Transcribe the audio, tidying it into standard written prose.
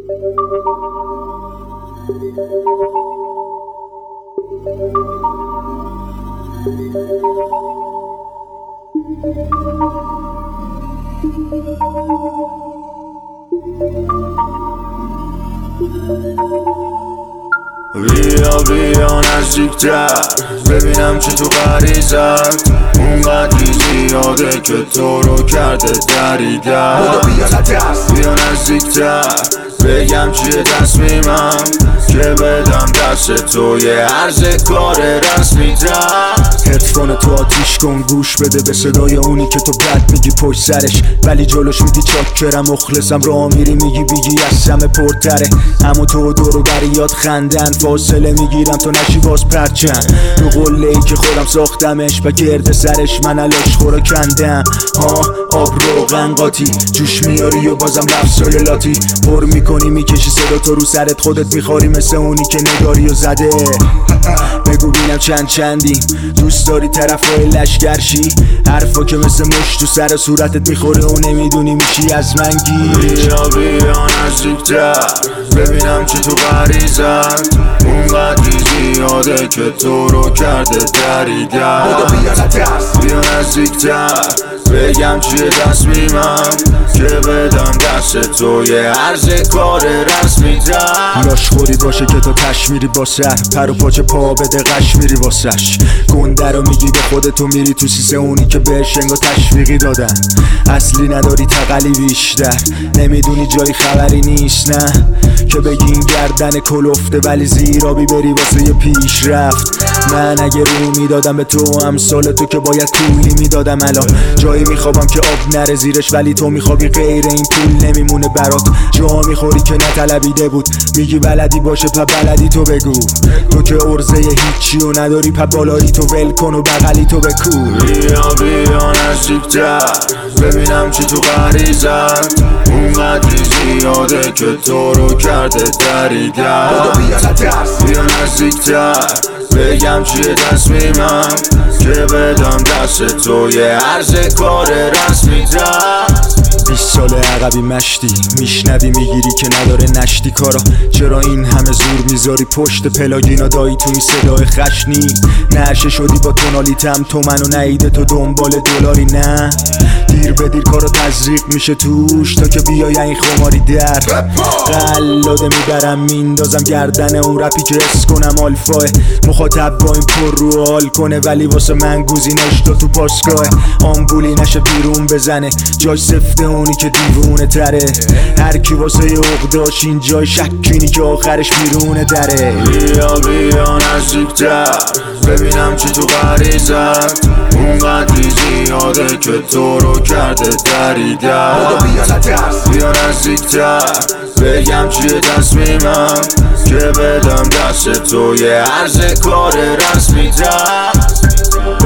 بیا نزدیکتر ببینم چه تو غریزت اونقدری زیاده که تو رو کرده دریدن. بیا نزدیکتر بگم چیه تصمیمم که بدم دست تو یه عرض کار رسمی تر. هدفون تو آتیش کن گوش بده به صدای اونی که تو بد میگی پشت سرش ولی جلوش میدی چاکرم مخلصم راه میری میگی بیگی از همه پرتره. اما تو دورو بریات خندن فاصله میگیرم تو نشی باز پرچن رو قله ای که خودم ساختمش و گرد سرش من علاش خورا کندم. آب روغن قاطی جوش میاری و بازم لفظای لاتی پر میکنی میکشی صدا تو رو سرت خودت میخوری مثل اونی که نگاری و زده. بگو بینم چندیم دوست داری طرفای لشگرشی حرفا که مثل مشت تو سر صورتت میخوره و نمیدونی میشی از من گیر. بیا نزدیکتر ببینم چه تو غریزت اونقدری زیاده که تو رو کرده دریدن. بیا نزدیکتر بگم چیه تصمیمم که بدم دست تو یه عرض کار رسمی تر. لاشخوری باشه که تو تشمیری با سر پر و پاچه پا بده قش میری واسش گنده رو میگی به خودتو میری تو سیسه اونی که بهش انگا تشویقی دادن. اصلی نداری تقلی بیشتر نمیدونی جایی خبری نیست نه که بگی این گردن کلفته ولی زیرابی بری واسه یه پیش رفت. من اگه رو میدادم به تو امثال تو که باید طولی میدادم الان جایی میخوابم که آب نره زیرش ولی تو میخوابی غیر این پول نمیمونه برات. جا میخوری که نطلبیده بود میگی بلدی باشه پا بلدی تو بگو تو که ارزه هیچی و نداری پا بالایی تو ول کن و بغلی تو بکو. بیا نزدیکتر ببینم چی تو غریزت اونقدری زیاده که تو رو کرده دریدن. بیا نزدیکتر بگم چیه تصمیمم که بدم دست تو یه عرض کار رسمی تر. 20 سال عقبی مشتی میشنوی میگیری که نداره نشتی کارا چرا این همه زور میذاری پشت پلاگینا دایی تو این صدای خشنی نرشه شدی با تونالیتم تو منو نهیده تو دنبال دلاری نه دیر به دیر کارا تزریق میشه توش تا که بیای این خماری در قلاده میبرم میندازم گردن اون رپی که اس کنم آلفاه مخاطب با این پر رو حال کنه ولی واسه من گوزینش دو تو پاسگاه آمبولی نشه بیرون بزنه جای سفته اونی که دیوونه تره هر کی واسه عقداش این جای شکینی که آخرش بیرونه دره. بیا نزدیکتر ببینم چی تو غریزت اونقدری زیاده که تو رو کرده دریدن. بیا نزدیکتر بگم چیه تصمیمم که بدم دست تو یه عرض کار رسمی تر.